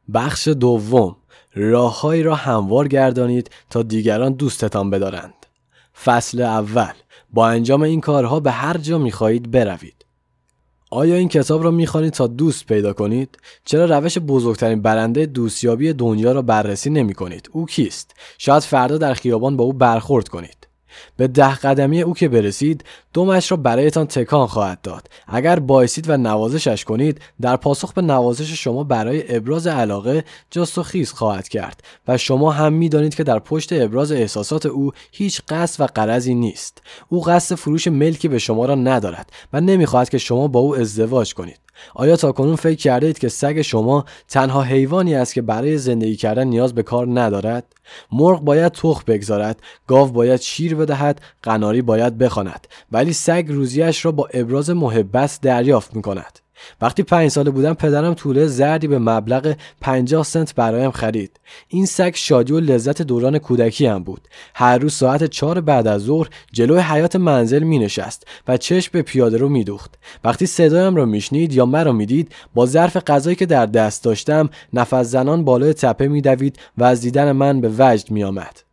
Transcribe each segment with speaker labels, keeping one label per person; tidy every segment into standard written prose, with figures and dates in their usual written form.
Speaker 1: بخش دوم، راههایی را هموار گردانید تا دیگران دوستتان بدارند. فصل اول، با انجام این کارها به هر جا می‌خواهید بروید. آیا این کتاب را می‌خوانید تا دوست پیدا کنید؟ چرا روش بزرگترین برنده دوستیابی دنیا را بررسی نمی‌کنید؟ او کیست؟ شاید فردا در خیابان با او برخورد کنید. به 10 قدمی او که برسید، دمش را برایتان تکان خواهد داد. اگر بایستید و نوازشش کنید، در پاسخ به نوازش شما برای ابراز علاقه جست و خیز خواهد کرد و شما هم می‌دانید که در پشت ابراز احساسات او هیچ قصد و غرضی نیست. او قصد فروش ملکی به شما را ندارد و نمی‌خواهد که شما با او ازدواج کنید. آیا تاکنون فکر کرده اید که سگ شما تنها حیوانی است که برای زندگی کردن نیاز به کار ندارد؟ مرغ باید تخم بگذارد، گاو باید شیر بدهد، قناری باید بخواند، ولی سگ روزیش را با ابراز محبت دریافت می‌کند. وقتی 5 ساله بودم پدرم توله زردی به مبلغ 50 سنت برایم خرید. این سگ شادی و لذت دوران کودکی هم بود. هر روز ساعت 4 بعد از ظهر جلوی حیاط منزل می نشست و چشم به پیاده رو می دوخت. وقتی صدایم را می شنید یا مرا می دید، با ظرف غذایی که در دست داشتم نفس زنان بالای تپه می دوید و از دیدن من به وجد می آمد.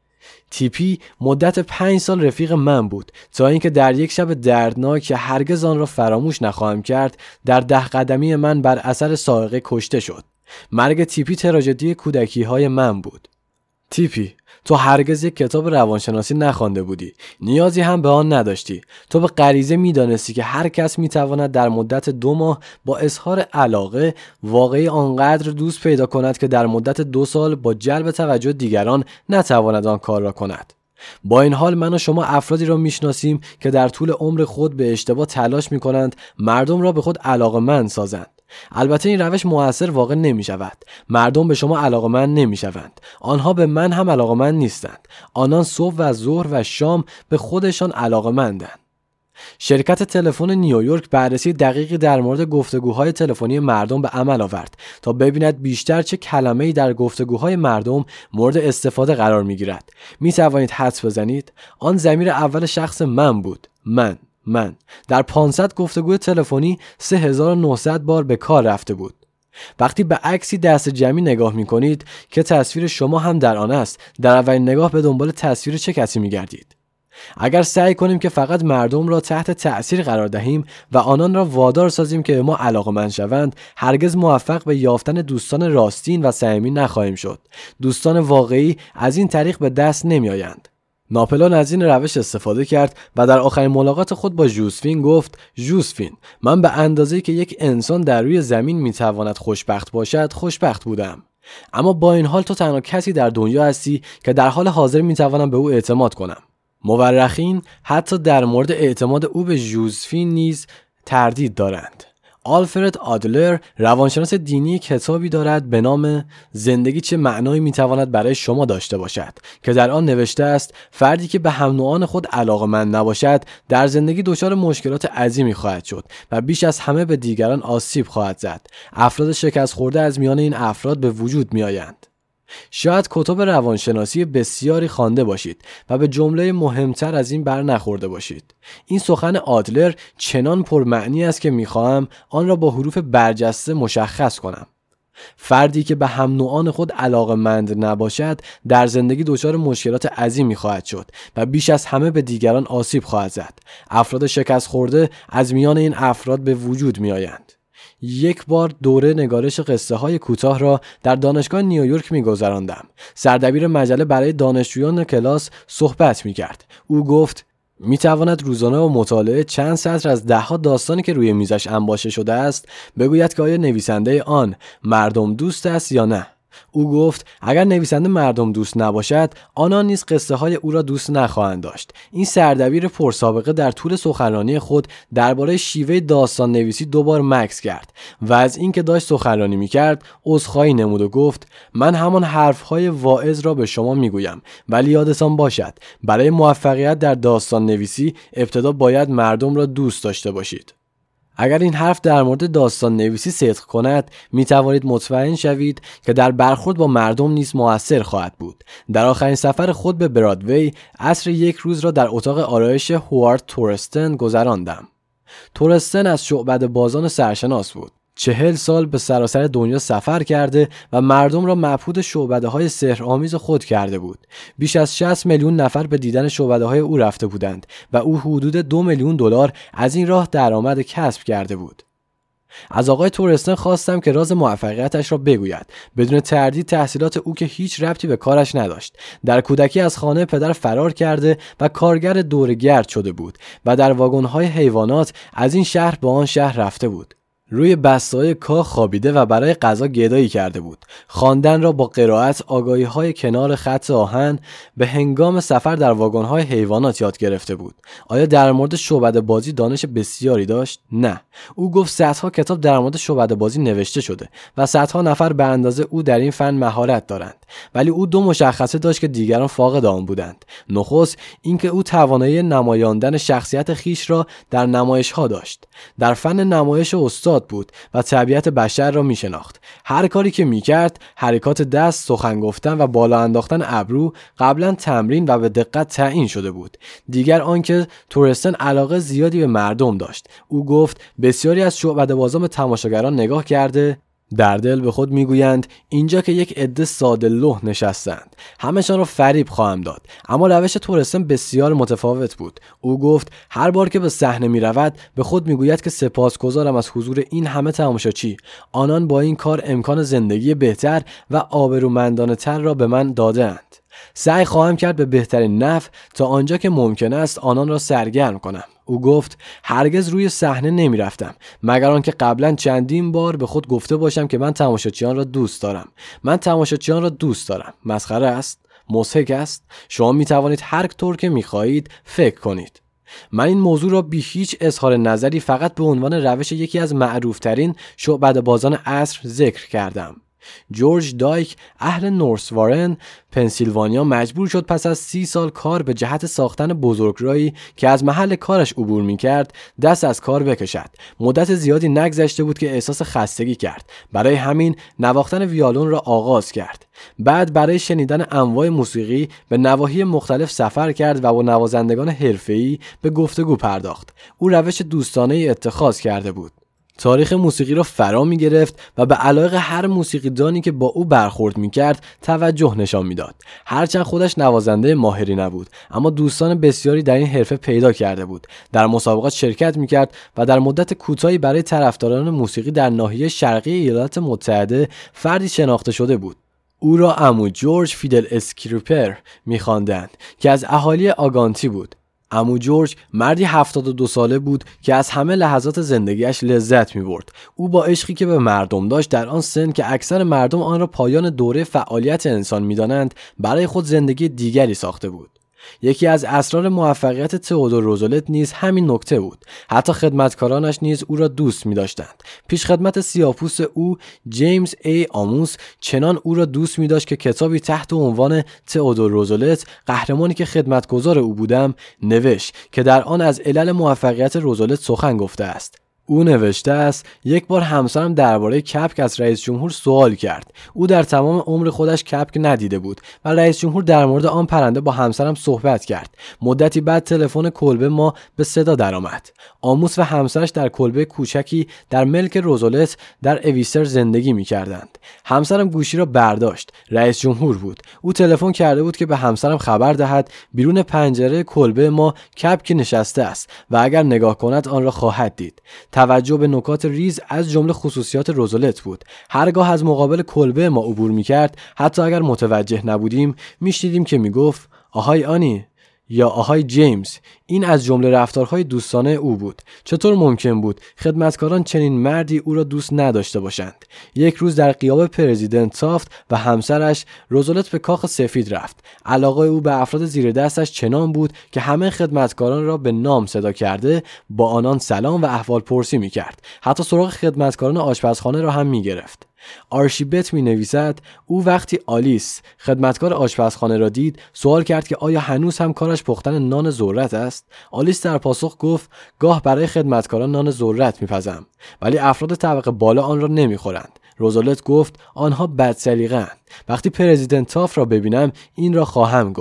Speaker 1: تیپی مدت 5 سال رفیق من بود تا اینکه در یک شب دردناک که هرگز آن را فراموش نخواهم کرد، در 10 قدمی من بر اثر صاعقه کشته شد. مرگ تیپی تراژدی کودکی های من بود. تیپی، تو هرگز یک کتاب روانشناسی نخوانده بودی، نیازی هم به آن نداشتی. تو به غریزه میدانستی که هر کس میتواند در مدت 2 ماه با اظهار علاقه واقعی آنقدر دوست پیدا کند که در مدت 2 سال با جلب توجه دیگران نتواند آن کار را کند. با این حال من و شما افرادی را میشناسیم که در طول عمر خود به اشتباه تلاش میکنند مردم را به خود علاقه‌مند سازند. البته این روش مؤثر واقع نمی شود. مردم به شما علاقه‌مند نمی شوند. آنها به من هم علاقه‌مند نیستند. آنان صبح و ظهر و شام به خودشان علاقه‌مندند. شرکت تلفن نیویورک بررسی دقیقی در مورد گفتگوهای تلفنی مردم به عمل آورد تا ببیند بیشتر چه کلمه‌ای در گفتگوهای مردم مورد استفاده قرار می‌گیرد. می‌توانید حدس بزنید؟ آن ضمیر اول شخص من بود. من در 500 گفتگوی تلفنی 3900 بار به کار رفته بود. وقتی به عکسی دست جمعی نگاه می کنید که تصویر شما هم در آن است، در اولین نگاه به دنبال تصویر چه کسی می گردید؟ اگر سعی کنیم که فقط مردم را تحت تأثیر قرار دهیم و آنان را وادار سازیم که به ما علاقه‌مند شوند، هرگز موفق به یافتن دوستان راستین و صمیمی نخواهیم شد. دوستان واقعی از این طریق به دست نمی آیند. ناپلئون از این روش استفاده کرد و در آخرین ملاقات خود با ژوزفین گفت: ژوزفین، من به اندازه‌ای که یک انسان در روی زمین میتواند خوشبخت باشد خوشبخت بودم. اما با این حال تو تنها کسی در دنیا هستی که در حال حاضر میتوانم به او اعتماد کنم. مورخین حتی در مورد اعتماد او به ژوزفین نیز تردید دارند. آلفرد آدلر، روانشناس دینی، کتابی دارد به نام زندگی چه معنایی میتواند برای شما داشته باشد که در آن نوشته است فردی که به هم نوعان خود علاقه‌مند نباشد در زندگی دچار مشکلات عظیمی خواهد شد و بیش از همه به دیگران آسیب خواهد زد. افراد شکست خورده از میان این افراد به وجود میآیند. شاید کتب روانشناسی بسیاری خوانده باشید و به جمله مهمتر از این بر نخورده باشید. این سخن آدلر چنان پرمعنی است که میخواهم آن را با حروف برجسته مشخص کنم. فردی که به هم نوعان خود علاقه‌مند نباشد در زندگی دچار مشکلات عظیمی خواهد شد و بیش از همه به دیگران آسیب خواهد زد. افراد شکست خورده از میان این افراد به وجود میآیند. یک بار دوره نگارش قصه های کوتاه را در دانشگاه نیویورک می‌گذراندم. سردبیر مجله برای دانشجویان کلاس صحبت می‌کرد. او گفت: می‌تواند روزانه و مطالعه چند سطر از 10 داستانی که روی میزش انباشته شده است بگوید که آیا نویسنده آن مردم دوست است یا نه. او گفت اگر نویسنده مردم دوست نباشد، آنان نیز قصه های او را دوست نخواهند داشت. این سردبیر پرسابقه در طول سخنرانی خود درباره شیوه داستان نویسی 2 بار مکث کرد و از اینکه داشت سخنرانی می‌کرد عذرخواهی نمود و گفت: من همان حرف‌های واعظ را به شما میگویم، ولی یادتان باشد برای موفقیت در داستان نویسی ابتدا باید مردم را دوست داشته باشید. اگر این حرف در مورد داستان نویسی صدق کند، می توانید مطمئن شوید که در برخورد با مردم نیز مؤثر خواهد بود. در آخرین سفر خود به برادوی، عصر یک روز را در اتاق آرایش هوارد تورستن گذراندم. تورستن از شعبده بازان سرشناس بود. 40 سال به سراسر دنیا سفر کرده و مردم را مبهوت شعبده‌های سحرآمیز خود کرده بود. بیش از 60 میلیون نفر به دیدن شعبده‌های او رفته بودند و او حدود 2 میلیون دلار از این راه درآمد کسب کرده بود. از آقای تورستن خواستم که راز موفقیتش را بگوید. بدون تردید تحصیلات او که هیچ ربطی به کارش نداشت. در کودکی از خانه پدر فرار کرده و کارگر دورگرد شده بود و در واگن‌های حیوانات از این شهر به آن شهر رفته بود. روی بسته‌های کاخ خوابیده و برای غذا گدایی کرده بود. خواندن را با قرائت آگاهی‌های کنار خط آهن به هنگام سفر در واگن‌های حیوانات یاد گرفته بود. آیا در مورد شعبده بازی دانش بسیاری داشت؟ نه. او گفت صدها کتاب در مورد شعبده بازی نوشته شده و صدها نفر به اندازه او در این فن مهارت دارند. ولی او دو مشخصه داشت که دیگران فاقد آن بودند. نخست اینکه او توانایی نمایاندن شخصیت خیش را در نمایش‌ها داشت. در فن نمایش استاد بود و طبیعت بشر را میشناخت. هر کاری که میکرد، حرکات دست، سخن گفتن و بالا انداختن ابرو قبلا تمرین و به دقت تعیین شده بود. دیگر آنکه تورستن علاقه زیادی به مردم داشت. او گفت بسیاری از شعبده‌بازان به تماشاگران نگاه کرده در دل به خود میگویند اینجا که یک عده ساده لوح نشستند همه‌شان را فریب خواهم داد. اما روش تورستن بسیار متفاوت بود. او گفت هر بار که به صحنه میرود به خود میگوید که سپاسگزارم از حضور این همه تماشاچی. آنان با این کار امکان زندگی بهتر و آبرومندانه‌تر را به من داده‌اند. سعی خواهم کرد به بهترین نحو تا آنجا که ممکن است آنان را سرگرم کنم. او گفت هرگز روی صحنه نمی رفتم مگر آنکه قبلا چندین بار به خود گفته باشم که من تماشاچیان را دوست دارم. من تماشاچیان را دوست دارم. مسخره است؟ مضحک است؟ شما می توانید هر طور که می خواهید فکر کنید. من این موضوع را بی هیچ اظهار نظری فقط به عنوان روش یکی از معروفترین شعبده‌بازان عصر ذکر کردم. جورج دایک اهل نورث وارن پنسیلوانیا مجبور شد پس از 30 سال کار به جهت ساختن بزرگراهی که از محل کارش عبور می‌کرد دست از کار بکشد. مدت زیادی نگذشته بود که احساس خستگی کرد. برای همین نواختن ویولون را آغاز کرد. بعد برای شنیدن انواع موسیقی به نواحی مختلف سفر کرد و با نوازندگان حرفه‌ای به گفتگو پرداخت. او روش دوستانه‌ای اتخاذ کرده بود. تاریخ موسیقی را فرا می گرفت و به علاقه هر موسیقیدانی که با او برخورد می کرد توجه نشان می داد. هرچند خودش نوازنده ماهری نبود اما دوستان بسیاری در این حرفه پیدا کرده بود. در مسابقات شرکت می کرد و در مدت کوتاهی برای طرفداران موسیقی در ناحیه شرقی ایالات متحده فردی شناخته شده بود. او را عمو جورج فیدل اسکریپر می خواندند که از اهالی آگانتی بود. عمو جورج مردی 72 ساله بود که از همه لحظات زندگیش لذت می‌برد. او با عشقی که به مردم داشت در آن سن که اکثر مردم آن را پایان دوره فعالیت انسان می‌دانند، برای خود زندگی دیگری ساخته بود. یکی از اسرار موفقیت تئودور روزولت نیز همین نکته بود. حتی خدمتکارانش نیز او را دوست می‌داشتند. پیشخدمت سیاه‌پوست او جیمز ای آموس چنان او را دوست می‌داشت که کتابی تحت عنوان تئودور روزولت قهرمانی که خدمتگزار او بودم نوشت که در آن از علل موفقیت روزولت سخن گفته است. او نوشته است یک بار همسرم درباره کپک از رئیس جمهور سوال کرد. او در تمام عمر خودش کپک ندیده بود و رئیس جمهور در مورد آن پرنده با همسرم صحبت کرد. مدتی بعد تلفن کلبه ما به صدا درآمد. آموس و همسرش در کلبه کوچکی در ملک روزولت در اویستر زندگی می‌کردند. همسرم گوشی را برداشت. رئیس جمهور بود. او تلفن کرده بود که به همسرم خبر دهد بیرون پنجره کلبه ما کپکی نشسته است و اگر نگاه کند آن را خواهد دید. توجه به نکات ریز از جمله خصوصیات روزولت بود. هرگاه از مقابل کلبه ما عبور می‌کرد، حتی اگر متوجه نبودیم، می‌شنیدیم که می‌گفت آهای آنی یا آهای جیمز. این از جمله رفتارهای دوستانه او بود. چطور ممکن بود خدمتکاران چنین مردی او را دوست نداشته باشند؟ یک روز در غیاب پرزیدنت تافت و همسرش روزولت به کاخ سفید رفت. علاقه او به افراد زیر دستش چنان بود که همه خدمتکاران را به نام صدا کرده با آنان سلام و احوال پرسی می‌کرد. حتی سراغ خدمتکاران آشپزخانه را هم می‌گرفت. آرشیبت می نویسد او وقتی آلیس خدمتکار آشپزخانه را دید سوال کرد که آیا هنوز هم کارش پختن نان ذرت است؟ آلیس در پاسخ گفت گاه برای خدمتکاران نان ذرت میپزم ولی افراد طبقه بالا آن را نمیخورند. روزولت گفت آنها بدسلیقه‌اند. وقتی پرزیدنت تاف را ببینم این را خواهم گفت.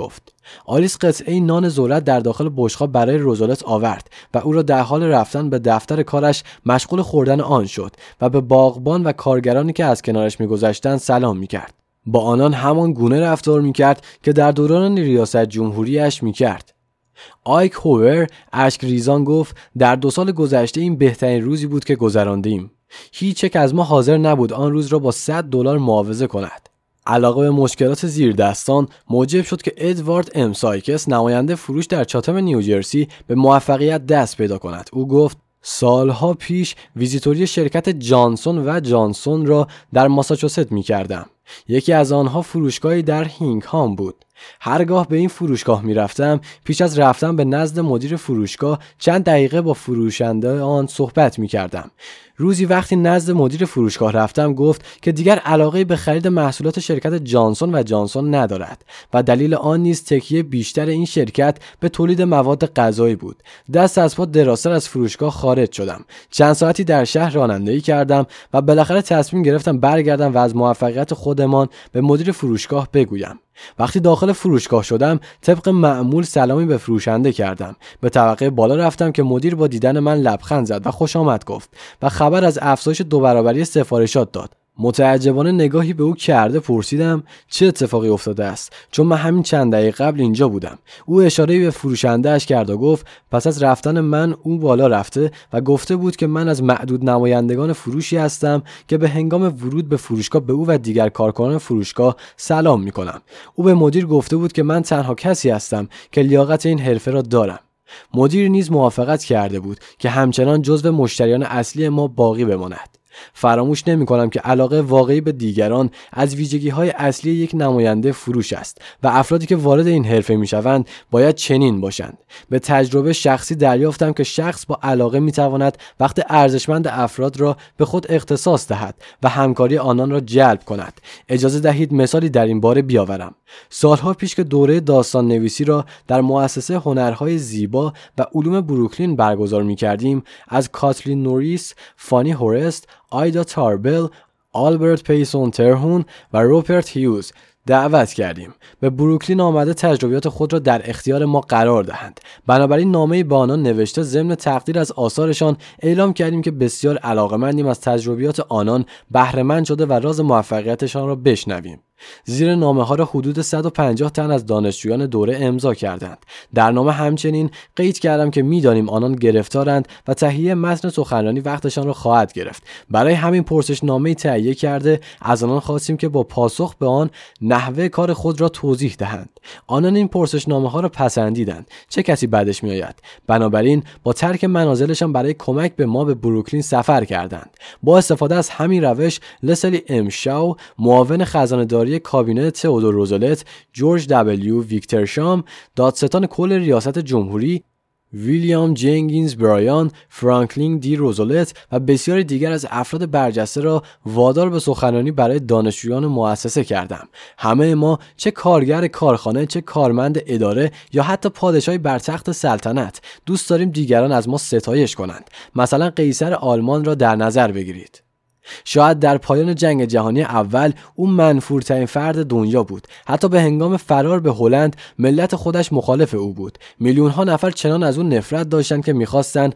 Speaker 1: آلیس قطعه نان ذرت در داخل بشقاب برای روزولت آورد و او را در حال رفتن به دفتر کارش مشغول خوردن آن شد و به باغبان و کارگرانی که از کنارش می‌گذشتند سلام می‌کرد. با آنان همان گونه رفتار می‌کرد که در دوران ریاست جمهوریش می‌کرد. آیک هوور اشک ریزان گفت در 2 سال گذشته این بهترین روزی بود که گذراندیم. هیچ یک از ما حاضر نبود آن روز را با $100 معاوضه کند. علاقه به مشکلات زیردستان موجب شد که ادوارد ام سایکس نماینده فروش در چاتم نیوجرسی به موفقیت دست پیدا کند. او گفت سالها پیش ویزیتوری شرکت جانسون و جانسون را در ماساچوست می کردم. یکی از آنها فروشگاهی در هینگهام بود. هرگاه به این فروشگاه می رفتم پیش از رفتن به نزد مدیر فروشگاه چند دقیقه با فروشنده آن صحبت می کردم. روزی وقتی نزد مدیر فروشگاه رفتم گفت که دیگر علاقه به خرید محصولات شرکت جانسون و جانسون ندارد و دلیل آن نیز تکیه بیشتر این شرکت به تولید مواد غذایی بود. دست از پا دراستر از فروشگاه خارج شدم. چند ساعتی در شهر رانندگی کردم و بالاخره تصمیم گرفتم برگردم و از موفقیت خودمان به مدیر فروشگاه بگویم. وقتی داخل فروشگاه شدم طبق معمول سلامی به فروشنده کردم. به طبقه بالا رفتم که مدیر با دیدن من لبخند زد و خوش آمد گفت و خبر از افزایش 2 برابری سفارشات داد. متعجبانه نگاهی به او کرده پرسیدم چه اتفاقی افتاده است، چون من همین چند دقیقه قبل اینجا بودم. او اشاره‌ای به فروشنده اش کرد و گفت پس از رفتن من او بالا رفته و گفته بود که من از معدود نمایندگان فروشی هستم که به هنگام ورود به فروشگاه به او و دیگر کارکنان فروشگاه سلام می‌کنم. او به مدیر گفته بود که من تنها کسی هستم که لیاقت این حرفه را دارم. مدیر نیز موافقت کرده بود که همچنان جزو مشتریان اصلی ما باقی بماند. فراموش نمی کنم که علاقه واقعی به دیگران از ویژگی‌های اصلی یک نماینده فروش است و افرادی که وارد این حرفه می‌شوند باید چنین باشند. به تجربه شخصی دریافتم که شخص با علاقه می‌تواند وقت ارزشمند افراد را به خود اختصاص دهد و همکاری آنان را جلب کند. اجازه دهید مثالی در این باره بیاورم. سالها پیش که دوره داستان نویسی را در مؤسسه هنرهای زیبا و علوم بروکلین برگزار می‌کردیم، از کاتلین نوریس، فانی هورست، آیدا تاربل، آلبرت پیسون ترهون و روپرت هیوز دعوت کردیم. به بروکلین آمده تجربیات خود را در اختیار ما قرار دهند. بنابراین نامه‌ای به آنان نوشته ضمن تقدیر از آثارشان اعلام کردیم که بسیار علاقه‌مندیم از تجربیات آنان بهره مند شده و راز موفقیتشان را بشنویم. زیر نامه ها را حدود 150 تن از دانشجویان دوره امضا کردند. در نامه همچنین قید کردم که می‌دانیم آنان گرفتارند و تهیه متن سخنرانی وقتشان را خواهد گرفت. برای همین پرسشنامه‌ای تهیه کرده از آنان خواستیم که با پاسخ به آن نحوه کار خود را توضیح دهند. آنان این پرسشنامه ها را پسندیدند. چه کسی بعدش میآید؟ بنابراین با ترک منازلشان برای کمک به ما به بروکلین سفر کردند. با استفاده از همین روش لسلی ام شاو، معاون خزانه‌داری کابینه تئودور روزولت، جورج دبلیو ویکترشام، دادستان کل ریاست جمهوری، ویلیام جنگینز برایان، فرانکلین دی روزولت و بسیاری دیگر از افراد برجسته را وادار به سخنرانی برای دانشجویان مؤسسه کردم. همه ما، چه کارگر کارخانه، چه کارمند اداره یا حتی پادشاهی بر تخت سلطنت، دوست داریم دیگران از ما ستایش کنند. مثلا قیصر آلمان را در نظر بگیرید. شاید در پایان جنگ جهانی اول او منفورترین فرد دنیا بود. حتی به هنگام فرار به هلند ملت خودش مخالف او بود. میلیون ها نفر چنان از او نفرت داشتند که می‌خواستند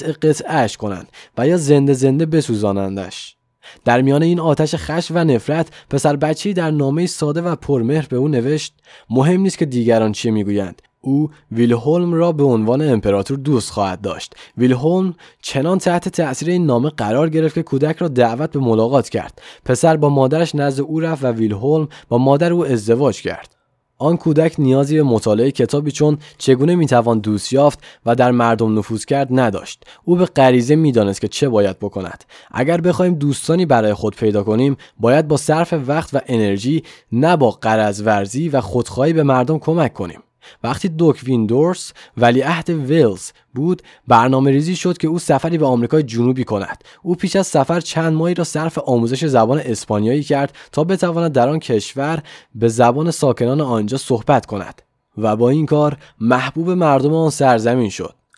Speaker 1: قطعش کنند و یا زنده زنده بسوزانندش. در میان این آتش خشم و نفرت پسر بچه‌ای در نامه‌ای ساده و پرمهر به او نوشت: مهم نیست که دیگران چه میگویند، او ویلهلم را به عنوان امپراتور دوست خواهد داشت. ویلهلم چنان تحت تأثیر این نامه قرار گرفت که کودک را دعوت به ملاقات کرد. پسر با مادرش نزد او رفت و ویلهلم با مادر او ازدواج کرد. آن کودک نیازی به مطالعه کتابی چون چگونه میتوان دوست یافت و در مردم نفوذ کرد نداشت. او به غریزه میدانست که چه باید بکند. اگر بخوایم دوستانی برای خود پیدا کنیم، باید با صرف وقت و انرژی، نه با غرض ورزی و خودخواهی به مردم کمک کنیم. وقتی دوک ویندورس ولیعهد ویلز بود، برنامه ریزی شد که او سفری به آمریکای جنوبی کند. او پیش از سفر چند ماهی را صرف آموزش زبان اسپانیایی کرد تا بتواند در آن کشور به زبان ساکنان آنجا صحبت کند و با این کار محبوب مردم آن سرزمین شد.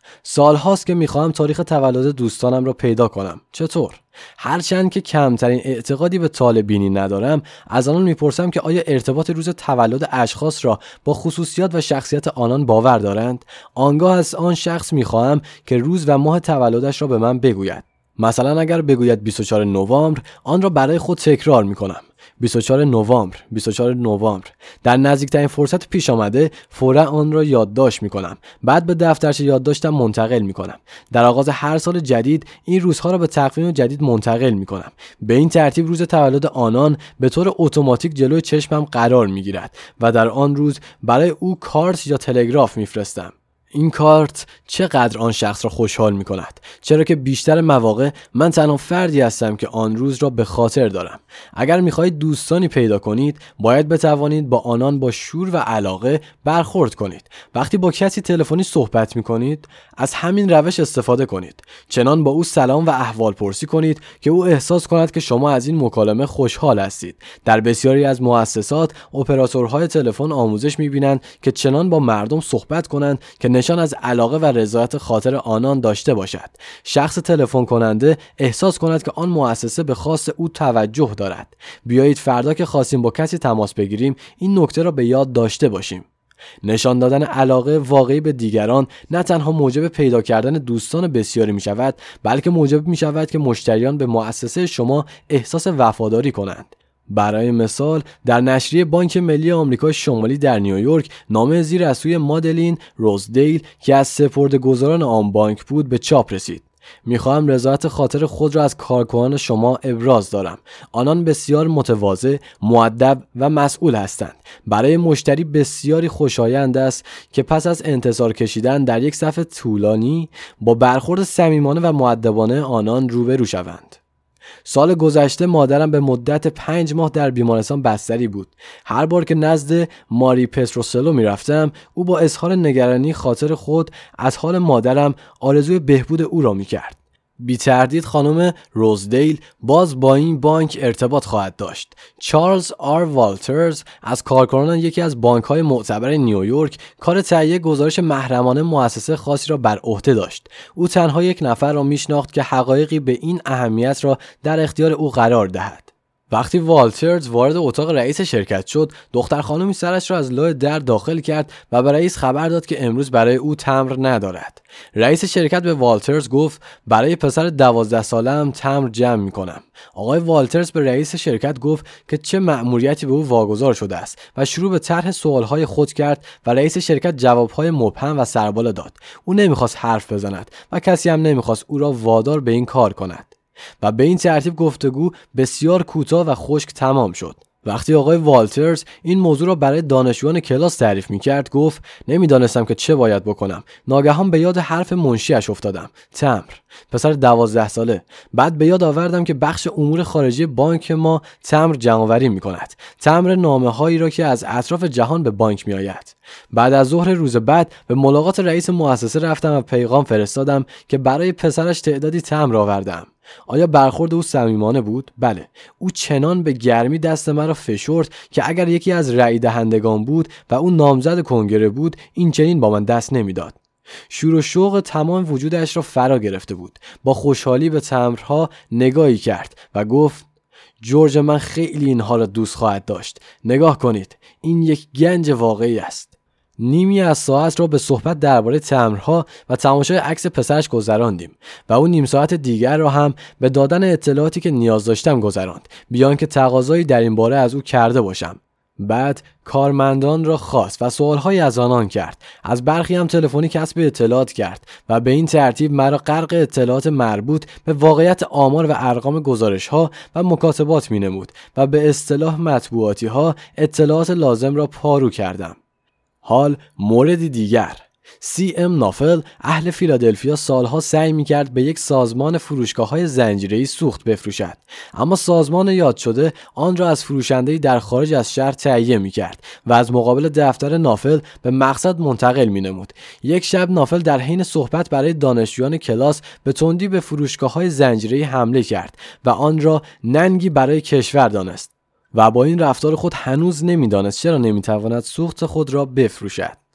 Speaker 1: سالهاست که میخواهم تاریخ تولد دوستانم را پیدا کنم. چطور؟ هرچند که کمترین اعتقادی به طالع‌بینی ندارم، از آنان میپرسم که آیا ارتباط روز تولد اشخاص را با خصوصیات و شخصیت آنان باور دارند؟ آنگاه از آن شخص میخواهم که روز و ماه تولدش را به من بگوید. مثلا اگر بگوید 24 نوامبر، آن را برای خود تکرار میکنم. 24 نوامبر، 24 نوامبر. در نزدیکترین فرصت پیش آمده فورا آن را یادداشت میکنم. بعد به دفترچه یادداشتم منتقل میکنم. در آغاز هر سال جدید این روزها را به تقویم جدید منتقل میکنم. به این ترتیب روز تولد آنان به طور اتوماتیک جلوی چشمم قرار میگیرد و در آن روز برای او کارت یا تلگراف میفرستم. این کارت چقدر آن شخص را خوشحال می کند، چرا که بیشتر مواقع من تنها فردی هستم که آن روز را به خاطر دارم. اگر می خواهید دوستانی پیدا کنید، باید بتوانید با آنان با شور و علاقه برخورد کنید. وقتی با کسی تلفنی صحبت می کنید، از همین روش استفاده کنید. چنان با او سلام و احوال پرسی کنید که او احساس کند که شما از این مکالمه خوشحال هستید. در بسیاری از مؤسسات، اپراتورهای تلفن آموزش می بینند که چنان با مردم صحبت کنند که نشان از علاقه و رضایت خاطر آنان داشته باشد. شخص تلفن کننده احساس کند که آن مؤسسه به خواست او توجه دارد. بیایید فردا که خواستیم با کسی تماس بگیریم این نکته را به یاد داشته باشیم. نشان دادن علاقه واقعی به دیگران نه تنها موجب پیدا کردن دوستان بسیاری می شود، بلکه موجب می شود که مشتریان به مؤسسه شما احساس وفاداری کنند. برای مثال در نشریه بانک ملی آمریکای شمالی در نیویورک نامه زیر از سوی مادلین روزدیل که از سپرده‌گذاران آن بانک بود به چاپ رسید. میخواهم رضایت خاطر خود را از کارکنان شما ابراز دارم. آنان بسیار متواضع، مؤدب و مسئول هستند. برای مشتری بسیاری خوشایند است که پس از انتظار کشیدن در یک صف طولانی با برخورد صمیمانه و مؤدبانه آنان روبرو شوند. سال گذشته مادرم به مدت 5 ماه در بیمارستان بستری بود. هر بار که نزد ماری پتروسلو می رفتم، او با اظهار نگرانی خاطر خود از حال مادرم آرزوی بهبود او را می کرد. بی تردید خانم روزدیل باز با این بانک ارتباط خواهد داشت. چارلز آر والترز از کارکنان یکی از بانک‌های معتبر نیویورک کار تهیه گزارش محرمانه مؤسسه خاصی را بر عهده داشت. او تنها یک نفر را میشناخت که حقایقی به این اهمیت را در اختیار او قرار دهد. وقتی والترز وارد اتاق رئیس شرکت شد، دختر خانمی سرش را از لای در داخل کرد و به رئیس خبر داد که امروز برای او تمبر ندارد. رئیس شرکت به والترز گفت برای پسر 12 ساله‌ام تمبر جمع می‌کنم. آقای والترز به رئیس شرکت گفت که چه مأموریتی به او واگذار شده است و شروع به طرح سوال‌های خود کرد و رئیس شرکت جواب‌های مبهم و سرباله داد. او نمی‌خواست حرف بزند و کسی هم نمی‌خواست او را وادار به این کار کند. و به این ترتیب گفتگو بسیار کوتاه و خشک تمام شد. وقتی آقای والترز این موضوع را برای دانشجویان کلاس تعریف می‌کرد گفت نمی‌دانستم که چه باید بکنم. ناگهان به یاد حرف منشیش افتادم. تمبر. پسر 12 ساله. بعد به یاد آوردم که بخش امور خارجی بانک ما تمبر جمع‌آوری می‌کند. تمبر نامه‌هایی را که از اطراف جهان به بانک می‌آید. بعد از ظهر روز بعد به ملاقات رئیس مؤسسه رفتم و پیغام فرستادم که برای پسرش تعدادی تمبر آوردم. آیا برخورد او صمیمانه بود؟ بله. او چنان به گرمی دست مرا فشرد که اگر یکی از رأی دهندگان بود و او نامزد کنگره بود این چنین با من دست نمیداد. شور و شوق تمام وجودش را فرا گرفته بود. با خوشحالی به تمبرها نگاهی کرد و گفت جورج من خیلی اینها را دوست خواهد داشت. نگاه کنید، این یک گنج واقعی است. نیمی از ساعت را به صحبت درباره تمبرها و تماشای عکس پسرش گذراندیم و او نیم ساعت دیگر را هم به دادن اطلاعاتی که نیاز داشتم گذراند، بیان که تقاضایی در این باره از او کرده باشم. بعد کارمندان را خواست و سوالهایی از آنان کرد. از برخی هم تلفنی کسب اطلاعات کرد و به این ترتیب مرا غرق اطلاعات مربوط به واقعیت آمار و ارقام گزارش‌ها و مکاتبات می‌نمود و به اصطلاح مطبوعاتی‌ها اطلاعات لازم را پارو کردم. حال موردی دیگر. سی.ام نافل اهل فیلادلفیا سالها سعی می‌کرد به یک سازمان فروشگاه‌های زنجیره‌ای سوخت بفروشد، اما سازمان یاد شده آن را از فروشنده‌ای در خارج از شهر تهیه می‌کرد و از مقابل دفتر نافل به مقصد منتقل می‌نمود. یک شب نافل در حین صحبت برای دانشجویان کلاس به تندی به فروشگاه‌های زنجیره‌ای حمله کرد و آن را ننگی برای کشور دانست و با این رفتار خود هنوز نمی‌دانست چرا نمی‌تواند سوخت خود را بفروشد.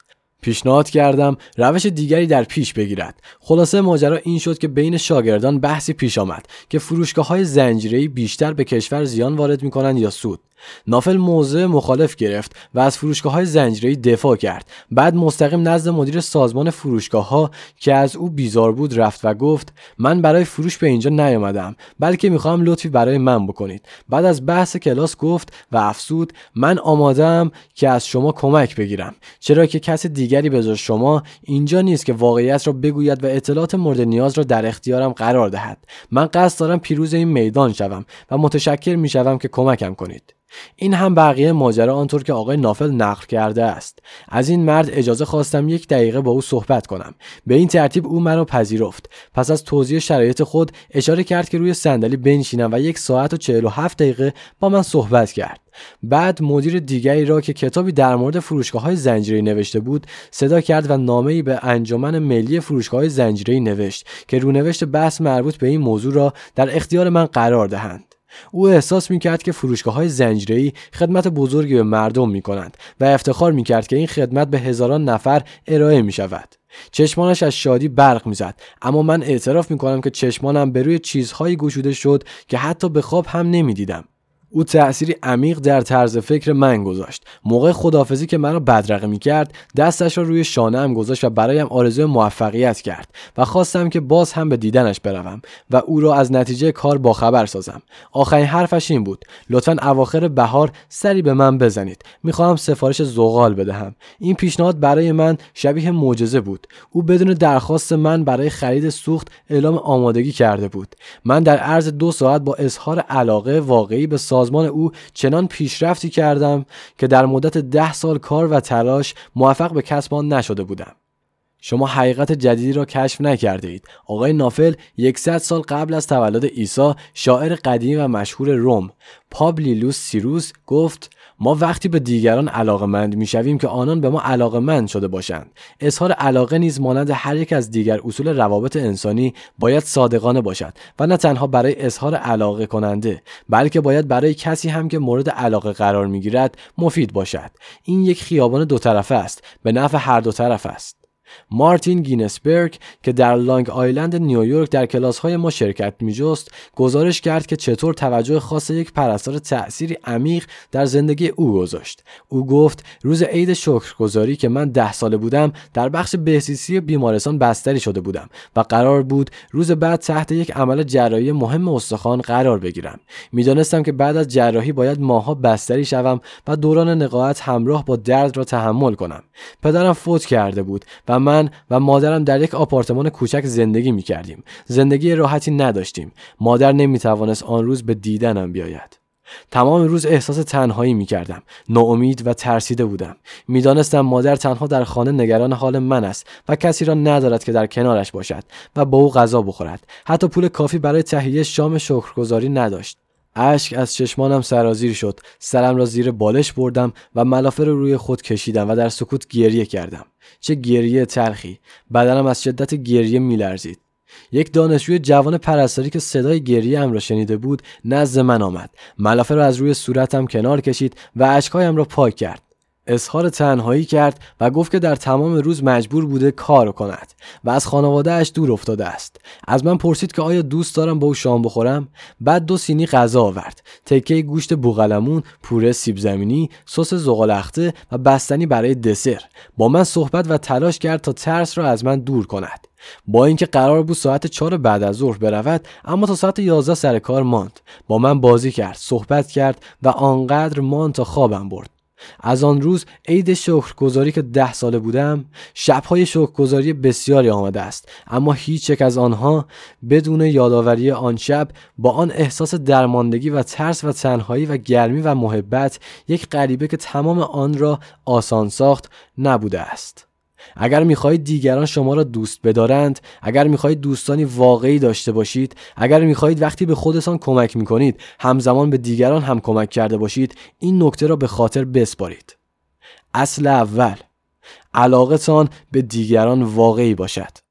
Speaker 1: پیشنهاد کردم روش دیگری در پیش بگیرد. خلاصه ماجرا این شد که بین شاگردان بحثی پیش آمد که فروشگاه‌های زنجیره‌ای بیشتر به کشور زیان وارد می‌کنند یا سود. نافل موضع مخالف گرفت و از فروشگاه‌های زنجیره‌ای دفاع کرد. بعد مستقیم نزد مدیر سازمان فروشگاه‌ها که از او بیزار بود رفت و گفت من برای فروش به اینجا نیامدم، بلکه می‌خوام لطفی برای من بکنید. بعد از بحث کلاس گفت و افسود من آماده‌ام که از شما کمک بگیرم، چرا که کس دیگری به جز شما اینجا نیست که واقعیت را بگوید و اطلاعات مورد نیاز را در اختیارم قرار دهد. من قصد دارم پیروز این میدان شوم و متشکر می‌شوم که کمکم کنید. این هم بقیه ماجرا آنطور که آقای نافل نقل کرده است. از این مرد اجازه خواستم 1 دقیقه با او صحبت کنم. به این ترتیب او مرا پذیرفت. پس از توضیح شرایط خود اشاره کرد که روی صندلی بنشینم و 1 ساعت و 47 دقیقه با من صحبت کرد. بعد مدیر دیگری را که کتابی در مورد فروشگاه‌های زنجیره‌ای نوشته بود صدا کرد و نامه‌ای به انجمن ملی فروشگاه‌های زنجیره‌ای نوشت که رونوشت بحث مربوط به این موضوع را در اختیار من قرار دهند. او احساس می‌کرد که فروشگاه‌های زنجیره‌ای خدمت بزرگی به مردم می‌کنند و افتخار می‌کرد که این خدمت به هزاران نفر ارائه می‌شود. چشمانش از شادی برق می‌زد، اما من اعتراف می‌کنم که چشمانم به روی چیزهایی گشوده شد که حتی به خواب هم نمی‌دیدم. او تأثیری عمیق در طرز فکر من گذاشت. موقع خداحافظی که مرا بدرقه می‌کرد، دستش را روی شانه‌ام گذاشت و برایم آرزوی موفقیت کرد و خواستم که باز هم به دیدنش بروم و او را از نتیجه کار باخبر سازم. آخرین حرفش این بود: لطفاً اواخر بهار سری به من بزنید. می‌خواهم سفارش زغال بدهم. این پیشنهاد برای من شبیه معجزه بود. او بدون درخواست من برای خرید سوخت اعلام آمادگی کرده بود. من در عرض 2 ساعت با اظهار علاقه واقعی به سازمان او چنان پیشرفتی کردم که در مدت 10 سال کار و تلاش موفق به کسب آن نشده بودم. شما حقیقت جدیدی را کشف نکرده اید. آقای نافل 100 سال قبل از تولد عیسی شاعر قدیم و مشهور روم پابلیوس سیروس گفت ما وقتی به دیگران علاقه‌مند می‌شویم که آنان به ما علاقه‌مند شده باشند. اظهار علاقه نیز مانند هر یک از دیگر اصول روابط انسانی باید صادقانه باشد و نه تنها برای اظهار علاقه کننده، بلکه باید برای کسی هم که مورد علاقه قرار می‌گیرد مفید باشد. این یک خیابان 2 طرفه است، به نفع هر 2 طرف است. مارتین گینسبرگ که در لانگ آیلند نیویورک در کلاس‌های ما شرکت می‌جست، گزارش کرد که چطور توجه خاص یک پرستار تأثیری عمیق در زندگی او گذاشت. او گفت روز عید شکرگزاری که من 10 ساله بودم در بخش بهزیستی بیمارستان بستری شده بودم و قرار بود روز بعد تحت یک عمل جراحی مهم استخوان قرار بگیرم. می‌دانستم که بعد از جراحی باید ماه‌ها بستری شوم و دوران نقاهت همراه با درد را تحمل کنم. پدرم فوت کرده بود و من و مادرم در یک آپارتمان کوچک زندگی می‌کردیم. زندگی راحتی نداشتیم. مادر نمی‌توانست آن روز به دیدنم بیاید. تمام روز احساس تنهایی می‌کردم. ناامید و ترسیده بودم. می‌دانستم مادر تنها در خانه نگران حال من است و کسی را ندارد که در کنارش باشد و با او غذا بخورد. حتی پول کافی برای تهیه شام شکرگزاری نداشت. اشک از چشمانم سرازیر شد. سرم را زیر بالش بردم و ملافه را روی خود کشیدم و در سکوت گریه کردم. چه گریه تلخی. بدنم از شدت گریه می‌لرزید. یک دانشجوی جوان پرستاری که صدای گریه ام را شنیده بود نزد من آمد. ملافه را از روی صورتم کنار کشید و اشکهایم را پاک کرد. اظهار تنهایی کرد و گفت که در تمام روز مجبور بوده کار کند و از خانواده اش دور افتاده است. از من پرسید که آیا دوست دارم با او شام بخورم. بعد 2 سینی غذا آورد: تکه گوشت بوقلمون، پوره سیب زمینی، سس زغال‌اخته و بستنی برای دسر. با من صحبت و تلاش کرد تا ترس را از من دور کند. با اینکه قرار بود ساعت 4 بعد از ظهر برود، اما تا ساعت 11 سر کار ماند. با من بازی کرد، صحبت کرد و آنقدر ماند تا خوابم برد. از آن روز عید شکرگزاری که 10 ساله بودم، شب‌های شکرگزاری بسیاری آمده است، اما هیچ یک از آنها بدون یادآوری آن شب با آن احساس درماندگی و ترس و تنهایی و گرمی و محبت، یک غریبه که تمام آن را آسان ساخت، نبوده است. اگر می‌خواهید دیگران شما را دوست بدارند، اگر می‌خواهید دوستانی واقعی داشته باشید، اگر می‌خواهید وقتی به خودتان کمک می‌کنید همزمان به دیگران هم کمک کرده باشید، این نکته را به خاطر بسپارید. اصل اول: علاقتان به دیگران واقعی باشد.